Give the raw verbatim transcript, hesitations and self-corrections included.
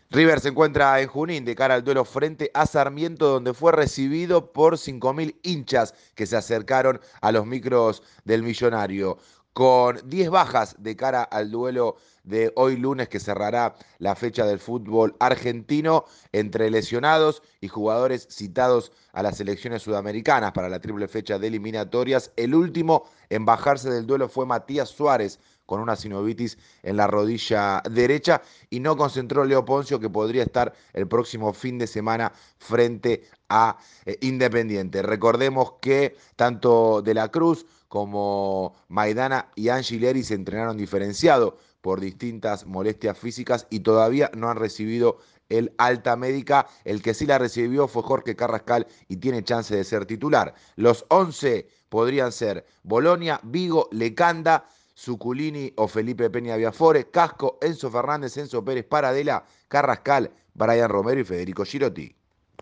River se encuentra en Junín de cara al duelo frente a Sarmiento, donde fue recibido por cinco mil hinchas que se acercaron a los micros del Millonario. Con diez bajas de cara al duelo de hoy lunes que cerrará la fecha del fútbol argentino entre lesionados y jugadores citados a las selecciones sudamericanas para la triple fecha de eliminatorias. El último en bajarse del duelo fue Matías Suárez con una sinovitis en la rodilla derecha y no concentró Leo Poncio, que podría estar el próximo fin de semana frente a eh, Independiente. Recordemos que tanto De la Cruz como Maidana y Angileri se entrenaron diferenciado por distintas molestias físicas y todavía no han recibido el alta médica. El que sí la recibió fue Jorge Carrascal y tiene chance de ser titular. Los once podrían ser Bolonia, Vigo, Lecanda, Zuculini o Felipe Peña Viafore, Casco, Enzo Fernández, Enzo Pérez Paradela, Carrascal, Brian Romero y Federico Girotti.